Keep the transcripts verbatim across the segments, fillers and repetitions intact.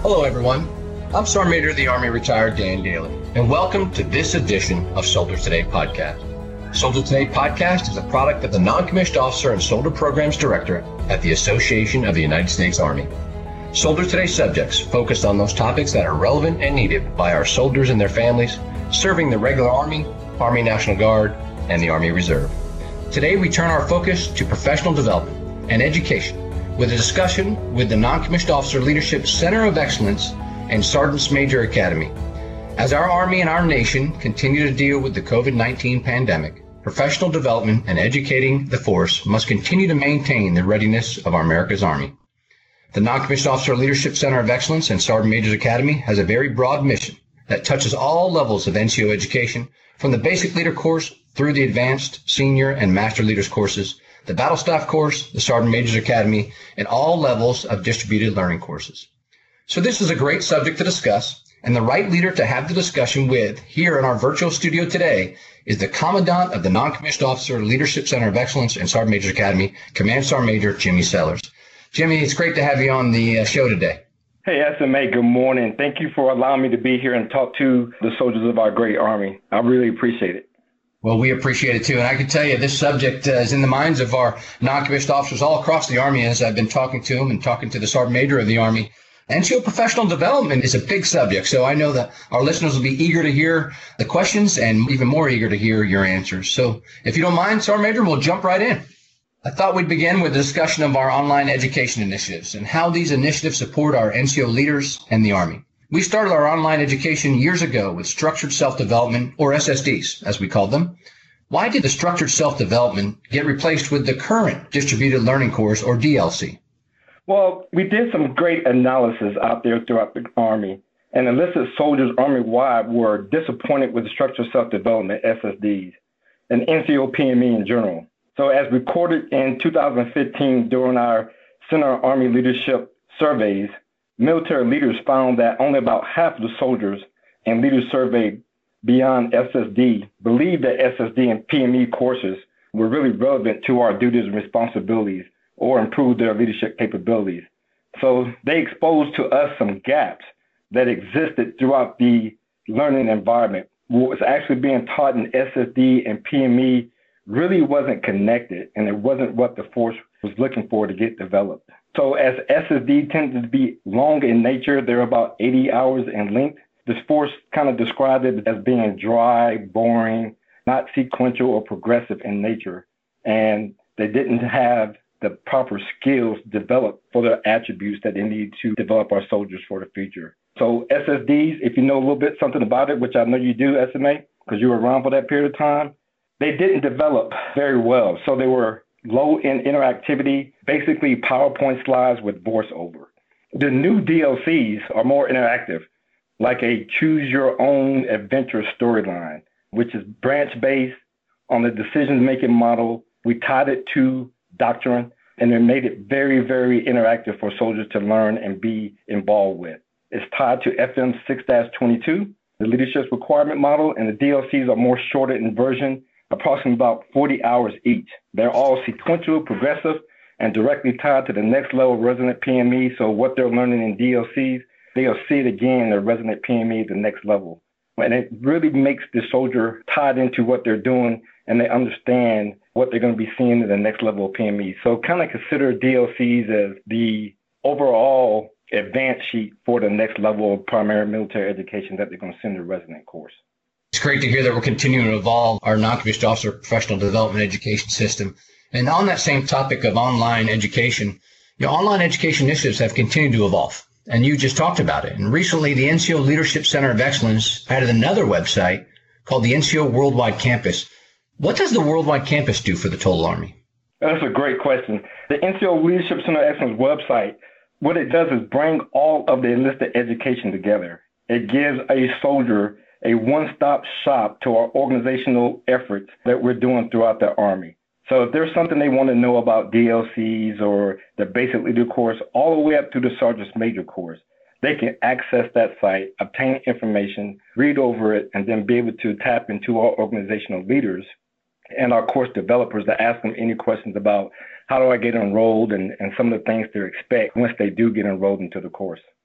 Hello, everyone. I'm Sergeant Major of the Army Retired Dan Daly, and welcome to this edition of Soldier Today Podcast. Soldier Today Podcast is a product of the Non-Commissioned Officer and Soldier Programs Directorate at the Association of the United States Army. Soldier Today subjects focus on those topics that are relevant and needed by our soldiers and their families, serving the regular Army, Army National Guard, and the Army Reserve. Today, we turn our focus to professional development and education with a discussion with the Non-Commissioned Officer Leadership Center of Excellence and Sergeants Major Academy. As our Army and our nation continue to deal with the covid nineteen pandemic, professional development and educating the force must continue to maintain the readiness of our America's Army. The Non-Commissioned Officer Leadership Center of Excellence and Sergeant Majors Academy has a very broad mission that touches all levels of N C O education, from the basic leader course through the advanced, senior, and master leaders courses, the Battle Staff course, the Sergeant Majors Academy, and all levels of distributed learning courses. So this is a great subject to discuss, and the right leader to have the discussion with here in our virtual studio today is the Commandant of the Non-Commissioned Officer Leadership Center of Excellence and Sergeant Majors Academy, Command Sergeant Major Jimmy Sellers. Jimmy, it's great to have you on the uh, show today. Hey, S M A, good morning. Thank you for allowing me to be here and talk to the soldiers of our great Army. I really appreciate it. Well, we appreciate it too. And I can tell you this subject uh, is in the minds of our non-commissioned officers all across the Army as I've been talking to them and talking to the Sergeant Major of the Army. N C O professional development is a big subject, so I know that our listeners will be eager to hear the questions and even more eager to hear your answers. So if you don't mind, Sergeant Major, we'll jump right in. I thought we'd begin with a discussion of our online education initiatives and how these initiatives support our N C O leaders and the Army. We started our online education years ago with structured self-development, or S S Ds, as we called them. Why did the structured self-development get replaced with the current distributed learning course, or D L C? Well, we did some great analysis out there throughout the Army, and enlisted soldiers Army-wide were disappointed with the structured self-development, S S Ds, and N C O P M E in general. So as recorded in two thousand fifteen during our Center Army Leadership surveys, military leaders found that only about half of the soldiers and leaders surveyed beyond S S D believed that S S D and P M E courses were really relevant to our duties and responsibilities or improved their leadership capabilities. So they exposed to us some gaps that existed throughout the learning environment. What was actually being taught in S S D and P M E really wasn't connected, and it wasn't what the force was looking for to get developed. So as S S D tended to be long in nature, they're about eighty hours in length. This force kind of described it as being dry, boring, not sequential or progressive in nature. And they didn't have the proper skills developed for their attributes that they need to develop our soldiers for the future. So S S Ds, if you know a little bit something about it, which I know you do, S M A, because you were around for that period of time, they didn't develop very well. So they were low in interactivity, basically PowerPoint slides with voiceover. The new D L Cs are more interactive, like a choose your own adventure storyline, which is branch-based on the decision-making model. We tied it to doctrine, and it made it very, very interactive for soldiers to learn and be involved with. It's tied to F M six dash twenty-two, the leadership requirement model, and the D L Cs are more shorter in version, approximately about forty hours each. They're all sequential, progressive, and directly tied to the next level of resident P M E. So what they're learning in D L Cs, they'll see it again in their resident P M E at the next level. And it really makes the soldier tied into what they're doing, and they understand what they're going to be seeing in the next level of P M E. So kind of consider D L Cs as the overall advance sheet for the next level of primary military education that they're going to send to resident course. It's great to hear that we're continuing to evolve our non-commissioned officer professional development education system. And on that same topic of online education, you know, online education initiatives have continued to evolve. And you just talked about it. And recently, the N C O Leadership Center of Excellence added another website called the N C O Worldwide Campus. What does the Worldwide Campus do for the total Army? That's a great question. The N C O Leadership Center of Excellence website, what it does is bring all of the enlisted education together. It gives a soldier a one-stop shop to our organizational efforts that we're doing throughout the Army. So if there's something they want to know about D L Cs or the basic leader course, all the way up to the sergeant's major course, they can access that site, obtain information, read over it, and then be able to tap into our organizational leaders and our course developers to ask them any questions about how do I get enrolled and, and some of the things to expect once they do get enrolled into the course.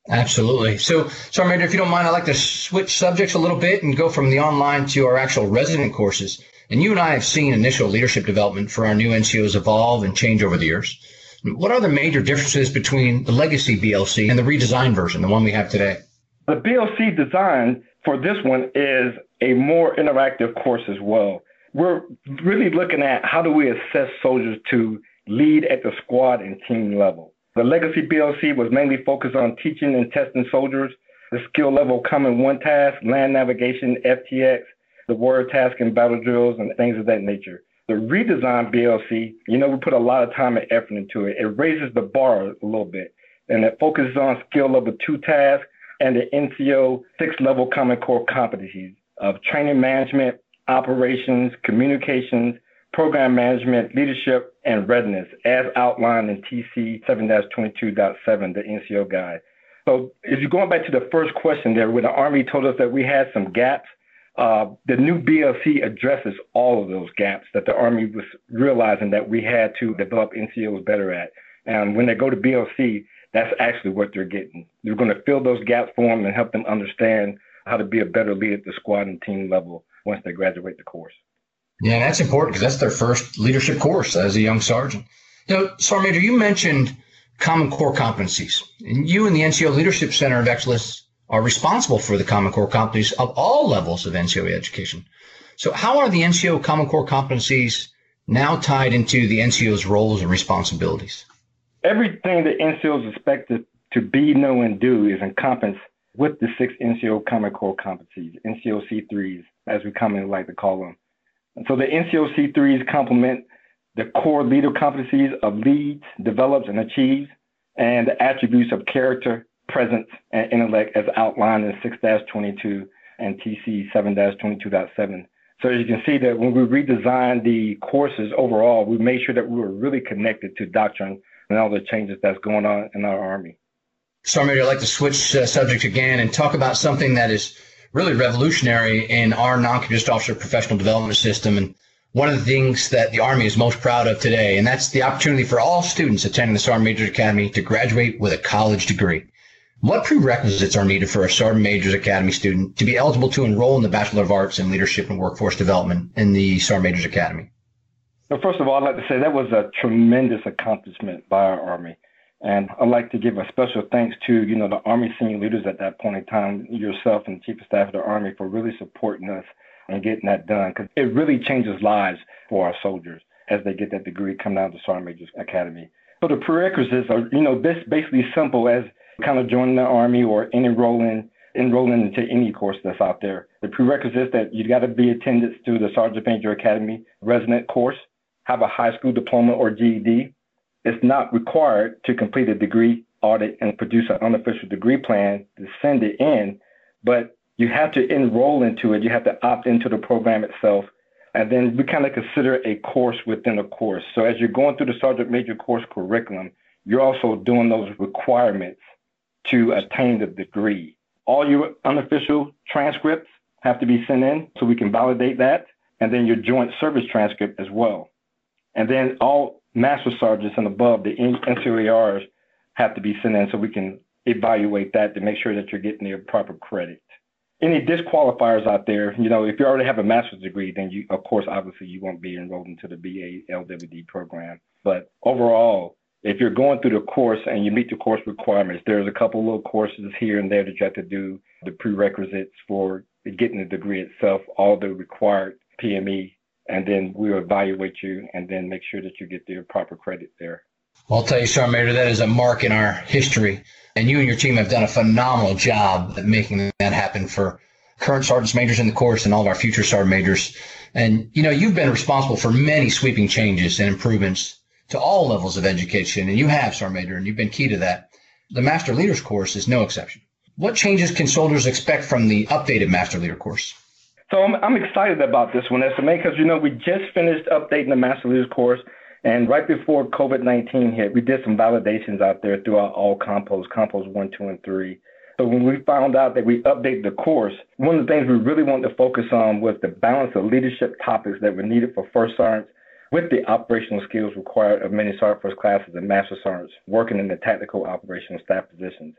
Absolutely. So, Sergeant Major, if you don't mind, I'd like to switch subjects a little bit and go from the online to our actual resident courses. And you and I have seen initial leadership development for our new N C Os evolve and change over the years. What are the major differences between the legacy B L C and the redesigned version, the one we have today? The B L C design for this one is a more interactive course as well. We're really looking at how do we assess soldiers to lead at the squad and team level. The legacy B L C was mainly focused on teaching and testing soldiers the skill level common one task, land navigation, F T X, the word task and battle drills and things of that nature. The redesigned B L C, you know, we put a lot of time and effort into it. It raises the bar a little bit, and it focuses on skill level two tasks and the N C O six level common core competencies of training management, operations, communications, program management, leadership, and readiness, as outlined in T C seven dash twenty-two point seven, the N C O guide. So if you're going back to the first question there, where the Army told us that we had some gaps, uh, the new B L C addresses all of those gaps that the Army was realizing that we had to develop N C Os better at. And when they go to B L C, that's actually what they're getting. They're going to fill those gaps for them and help them understand how to be a better leader at the squad and team level once they graduate the course. Yeah, that's important because that's their first leadership course as a young sergeant. You know, Sergeant Major, you mentioned Common Core competencies, and you and the N C O Leadership Center of Excellence are responsible for the Common Core competencies of all levels of N C O education. So how are the N C O Common Core competencies now tied into the N C O's roles and responsibilities? Everything that N C Os expected to be, know, and do is encompassed with the six N C O Common Core competencies, N C O C threes, as we commonly like to call them. And so the N C O C threes complement the core leader competencies of leads, develops, and achieves, and the attributes of character, presence, and intellect as outlined in six dash twenty-two and T C seven dash twenty-two point seven. So as you can see that when we redesigned the courses overall, we made sure that we were really connected to doctrine and all the changes that's going on in our Army. Sergeant Major, I'd like to switch uh, subject again and talk about something that is really revolutionary in our non-commissioned officer professional development system, and one of the things that the Army is most proud of today, and that's the opportunity for all students attending the Sergeant Major's Academy to graduate with a college degree. What prerequisites are needed for a Sergeant Major's Academy student to be eligible to enroll in the Bachelor of Arts in Leadership and Workforce Development in the Sergeant Major's Academy? Well, first of all, I'd like to say that was a tremendous accomplishment by our Army. And I'd like to give a special thanks to, you know, the Army senior leaders at that point in time, yourself and the Chief of Staff of the Army, for really supporting us and getting that done, because it really changes lives for our soldiers as they get that degree coming out of the Sergeant Major's Academy. So the prerequisites are, you know, this basically simple as kind of joining the Army or enrolling, enrolling into any course that's out there. The prerequisites that you got to be attendance to the Sergeant Major Academy resident course, have a high school diploma or G E D. It's not required to complete a degree audit and produce an unofficial degree plan to send it in, but you have to enroll into it. You have to opt into the program itself. And then we kind of consider a course within a course. So as you're going through the Sergeant Major course curriculum, you're also doing those requirements to attain the degree. All your unofficial transcripts have to be sent in so we can validate that, and then your joint service transcript as well. And then all master sergeants and above, the N C O E Rs, have to be sent in so we can evaluate that to make sure that you're getting the proper credit. Any disqualifiers out there, you know, if you already have a master's degree, then you, of course, obviously you won't be enrolled into the B A L W D program. But overall, if you're going through the course and you meet the course requirements, there's a couple little courses here and there that you have to do, the prerequisites for getting the degree itself, all the required P M E, and then we'll evaluate you and then make sure that you get the proper credit there. Well, I'll tell you, Sergeant Major, that is a mark in our history, and you and your team have done a phenomenal job at making that happen for current sergeants majors in the course and all of our future sergeant majors. And, you know, you've been responsible for many sweeping changes and improvements to all levels of education, and you have, Sergeant Major, and you've been key to that. The Master Leaders course is no exception. What changes can soldiers expect from the updated Master Leader course? So I'm, I'm excited about this one, S M A, because, you know, we just finished updating the Master Leaders course. And right before COVID nineteen hit, we did some validations out there throughout all compos, compos one, two, and three. So when we found out that we updated the course, one of the things we really wanted to focus on was the balance of leadership topics that were needed for first sergeants with the operational skills required of many sergeant first classes and master sergeants working in the tactical operational staff positions.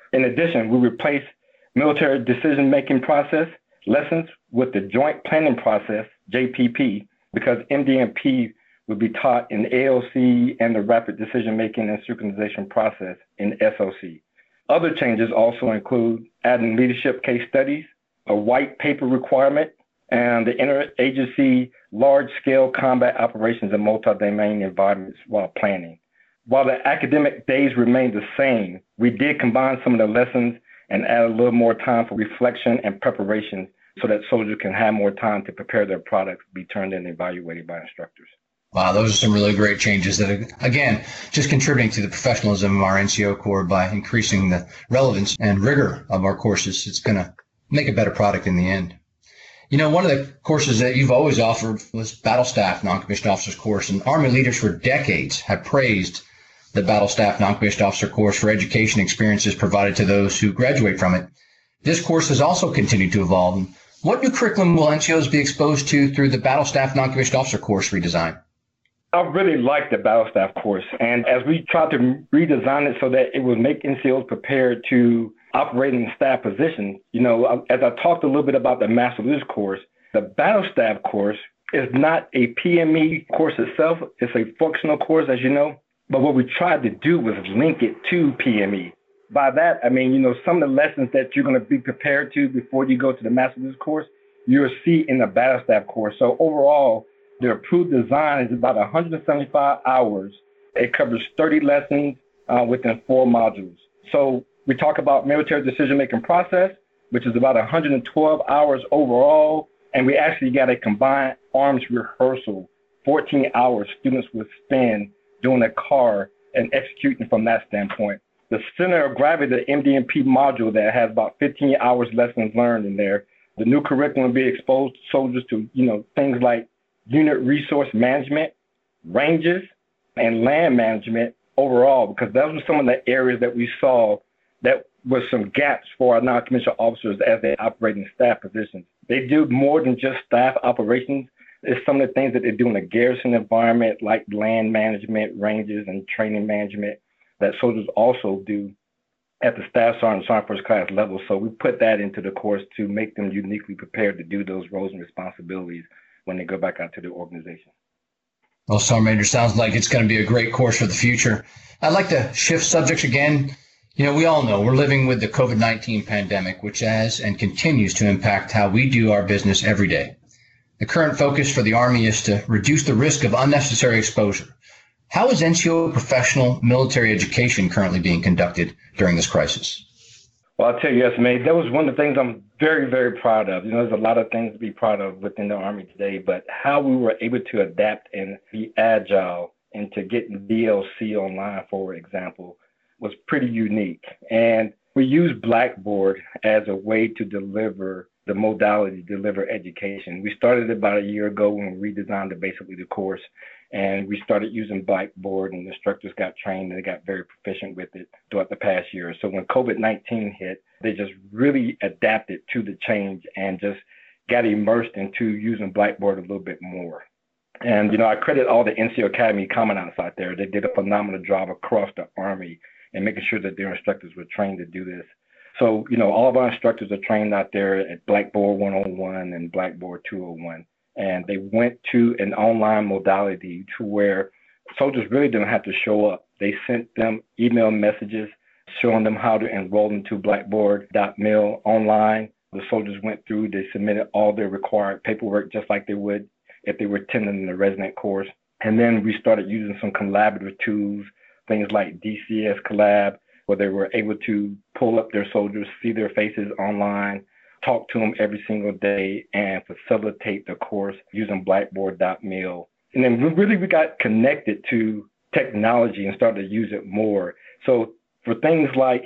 In addition, we replaced military decision-making process lessons with the Joint Planning Process, J P P, because M D M P would be taught in A O C and the Rapid Decision-Making and Synchronization Process in S O C. Other changes also include adding leadership case studies, a white paper requirement, and the interagency large-scale combat operations in multi-domain environments while planning. While the academic days remained the same, we did combine some of the lessons and add a little more time for reflection and preparation so that soldiers can have more time to prepare their products, be turned in and evaluated by instructors. Wow, those are some really great changes that are, again, just contributing to the professionalism of our N C O Corps by increasing the relevance and rigor of our courses. It's going to make a better product in the end. You know, one of the courses that you've always offered was Battle Staff Non-Commissioned Officers course, and Army leaders for decades have praised the Battle Staff Non-Commissioned Officer course for education experiences provided to those who graduate from it. This course has also continued to evolve. What new curriculum will N C Os be exposed to through the Battle Staff Non-Commissioned Officer course redesign? I really like the Battle Staff course, and as we tried to redesign it so that it would make N C Os prepared to operate in staff positions, you know, as I talked a little bit about the Master Leaders course, the Battle Staff course is not a P M E course itself. It's a functional course, as you know, but what we tried to do was link it to P M E. By that, I mean, you know, some of the lessons that you're going to be prepared to before you go to the Master Leaders course, you'll see in the Battle Staff course. So overall, the approved design is about one hundred seventy-five hours. It covers thirty lessons uh, within four modules. So we talk about military decision-making process, which is about one hundred twelve hours overall. And we actually got a combined arms rehearsal, fourteen hours students would spend doing a C A R and executing from that standpoint. The center of gravity, the M D M P module that has about fifteen hours lessons learned in there. The new curriculum will be exposed to soldiers to, you know, things like unit resource management, ranges, and land management overall, because those were some of the areas that we saw that was some gaps for our non-commissioned officers as they operate in staff positions. They do more than just staff operations. It's some of the things that they do in a garrison environment, like land management, ranges, and training management that soldiers also do at the Staff Sergeant, Sergeant First Class level. So we put that into the course to make them uniquely prepared to do those roles and responsibilities when they go back out to the organization. Well, Sergeant Major, sounds like it's going to be a great course for the future. I'd like to shift subjects again. You know, we all know we're living with the COVID nineteen pandemic, which has and continues to impact how we do our business every day. The current focus for the Army is to reduce the risk of unnecessary exposure. How is N C O professional military education currently being conducted during this crisis? Well, I'll tell you, yes, mate, that was one of the things I'm very, very proud of. You know, there's a lot of things to be proud of within the Army today, but how we were able to adapt and be agile into getting D L C online, for example, was pretty unique. And we used Blackboard as a way to deliver the modality, deliver education. We started about a year ago when we redesigned the, basically the course, and we started using Blackboard, and the instructors got trained and they got very proficient with it throughout the past year. So when COVID nineteen hit, they just really adapted to the change and just got immersed into using Blackboard a little bit more. And, you know, I credit all the N C O Academy commandants out there. They did a phenomenal job across the Army and making sure that their instructors were trained to do this. So, you know, all of our instructors are trained out there at Blackboard one oh one and Blackboard two oh one. And they went to an online modality to where soldiers really didn't have to show up. They sent them email messages showing them how to enroll into blackboard dot mil online. The soldiers went through, they submitted all their required paperwork just like they would if they were attending the resident course. And then we started using some collaborative tools, things like D C S Collab, where they were able to pull up their soldiers, see their faces online, talk to them every single day, and facilitate the course using blackboard dot mil. And then really we got connected to technology and started to use it more. So for things like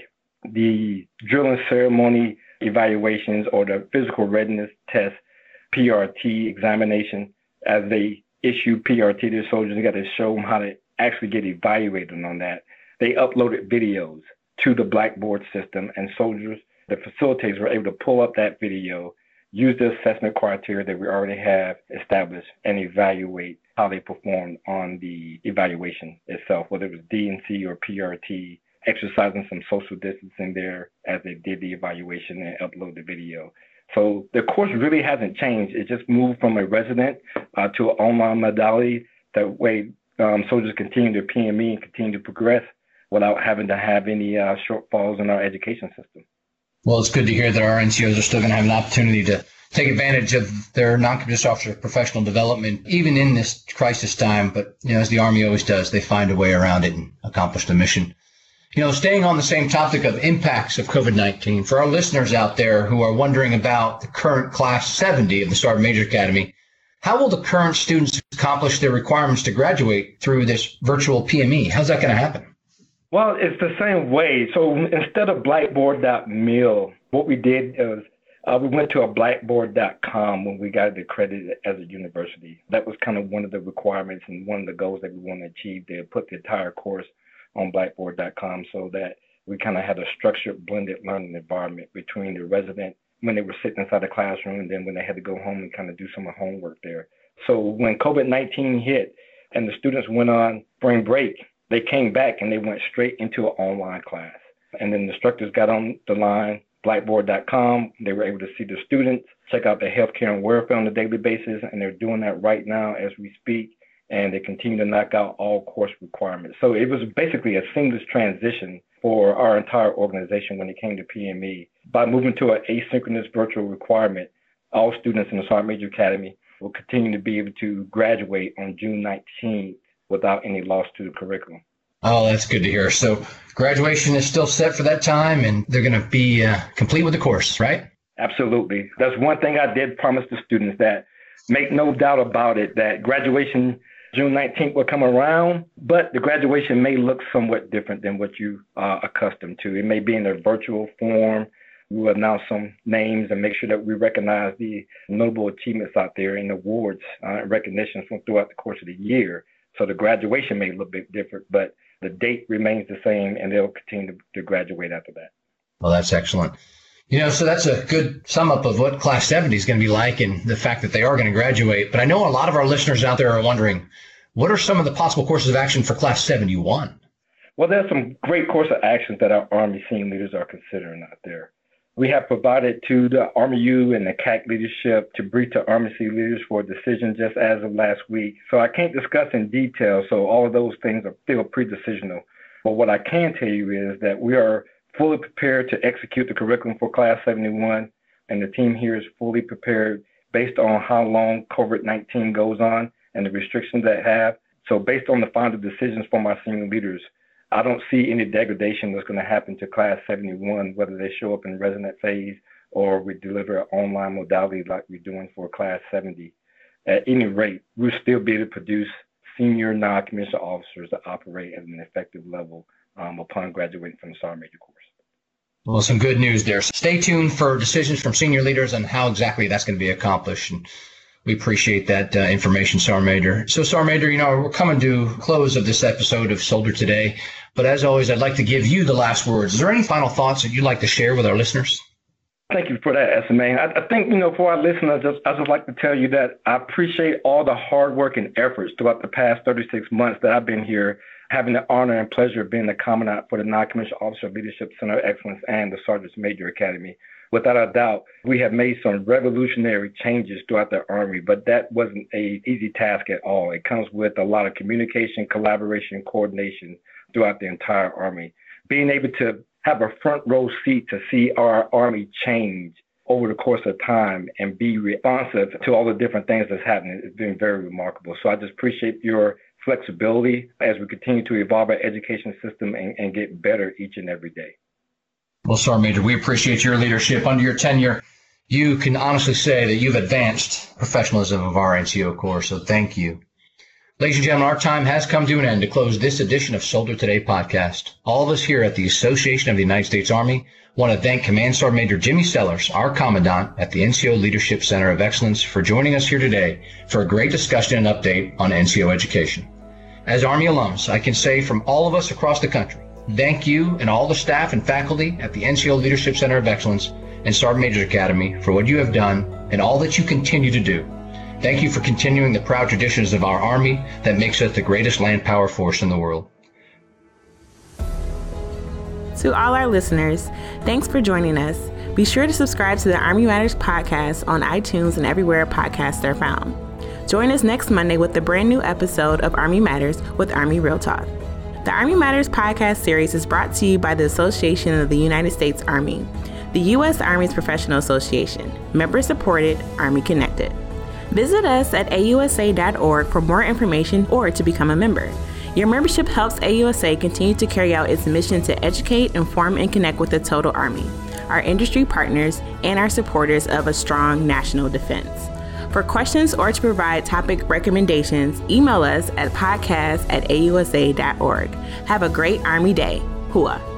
the drill and ceremony evaluations or the physical readiness test, P R T examination, as they issue P R T to their soldiers, they got to show them how to actually get evaluated on that. They uploaded videos to the Blackboard system, and soldiers, the facilitators, were able to pull up that video, use the assessment criteria that we already have established, and evaluate how they performed on the evaluation itself, whether it was D and C or P R T. exercising some social distancing there as they did the evaluation and upload the video. So the course really hasn't changed. It just moved from a resident uh, to an online modality. That way um, soldiers continue their P M E and continue to progress without having to have any uh, shortfalls in our education system. Well, it's good to hear that our N C Os are still going to have an opportunity to take advantage of their non-commissioned officer professional development, even in this crisis time. But, you know, as the Army always does, they find a way around it and accomplish the mission. You know, staying on the same topic of impacts of COVID nineteen, for our listeners out there who are wondering about the current Class seventy of the Sergeant Major Academy, how will the current students accomplish their requirements to graduate through this virtual P M E? How's that going to happen? Well, it's the same way. So instead of blackboard dot mil, what we did is uh, we went to a blackboard dot com when we got accredited as a university. That was kind of one of the requirements and one of the goals that we want to achieve there, put the entire course on blackboard dot com so that we kind of had a structured blended learning environment between the resident when they were sitting inside the classroom and then when they had to go home and kind of do some homework there. So when COVID nineteen hit and the students went on spring break, they came back and they went straight into an online class. And then the instructors got on the line, blackboard dot com. They were able to see the students, check out their healthcare and welfare on a daily basis, and they're doing that right now as we speak. And they continue to knock out all course requirements. So it was basically a seamless transition for our entire organization when it came to P M E. By moving to an asynchronous virtual requirement, all students in the Sergeant Major Academy will continue to be able to graduate on June nineteenth without any loss to the curriculum. Oh, that's good to hear. So graduation is still set for that time, and they're going to be uh, complete with the course, right? Absolutely. That's one thing I did promise the students, that make no doubt about it, that graduation June nineteenth will come around, but the graduation may look somewhat different than what you are accustomed to. It may be in a virtual form. We will announce some names and make sure that we recognize the notable achievements out there and awards uh, and recognitions from throughout the course of the year. So the graduation may look a bit different, but the date remains the same, and they'll continue to, to graduate after that. Well, that's excellent. You know, so that's a good sum up of what Class seventy is going to be like and the fact that they are going to graduate. But I know a lot of our listeners out there are wondering, what are some of the possible courses of action for Class seventy-one? Well, there's some great course of actions that our Army senior leaders are considering out there. We have provided to the Army U and the C A C leadership to brief the Army senior leaders for a decision just as of last week. So I can't discuss in detail, so all of those things are still pre-decisional. But what I can tell you is that we are fully prepared to execute the curriculum for Class seventy-one, and the team here is fully prepared based on how long COVID nineteen goes on and the restrictions that have. So based on the final decisions from our senior leaders, I don't see any degradation that's going to happen to Class seventy-one, whether they show up in resident phase or we deliver an online modality like we're doing for Class seventy. At any rate, we'll still be able to produce senior non-commissioned officers that operate at an effective level um, upon graduating from the Sergeant Major course. Well, some good news there. So stay tuned for decisions from senior leaders on how exactly that's going to be accomplished. And we appreciate that uh, information, Sergeant Major. So, Sergeant Major, you know, we're coming to close of this episode of Soldier Today. But as always, I'd like to give you the last words. Is there any final thoughts that you'd like to share with our listeners? Thank you for that, S M A. I, I think, you know, for our listeners, I just, I just like to tell you that I appreciate all the hard work and efforts throughout the past thirty-six months that I've been here, having the honor and pleasure of being the Commandant for the Non-Commissioned Officer Leadership Center of Excellence and the Sergeant Major Academy. Without a doubt, we have made some revolutionary changes throughout the Army, but that wasn't an easy task at all. It comes with a lot of communication, collaboration, coordination throughout the entire Army. Being able to have a front row seat to see our Army change over the course of time and be responsive to all the different things that's happening, it's been very remarkable. So I just appreciate your flexibility as we continue to evolve our education system and, and get better each and every day. Well, Sergeant Major, we appreciate your leadership. Under your tenure, you can honestly say that you've advanced professionalism of our N C O Corps, so thank you. Ladies and gentlemen, our time has come to an end to close this edition of Soldier Today podcast. All of us here at the Association of the United States Army want to thank Command Sergeant Major Jimmy Sellers, our Commandant at the N C O Leadership Center of Excellence, for joining us here today for a great discussion and update on N C O education. As Army alums, I can say from all of us across the country, thank you and all the staff and faculty at the N C O Leadership Center of Excellence and Sergeant Major Academy for what you have done and all that you continue to do. Thank you for continuing the proud traditions of our Army that makes us the greatest land power force in the world. To all our listeners, thanks for joining us. Be sure to subscribe to the Army Matters podcast on iTunes and everywhere podcasts are found. Join us next Monday with a brand new episode of Army Matters with Army Real Talk. The Army Matters podcast series is brought to you by the Association of the United States Army, the U S Army's professional association, member-supported, Army-connected. Visit us at A U S A dot org for more information or to become a member. Your membership helps A U S A continue to carry out its mission to educate, inform, and connect with the total Army, our industry partners, and our supporters of a strong national defense. For questions or to provide topic recommendations, email us at podcast at A U S A dot org. Have a great Army day. Hua.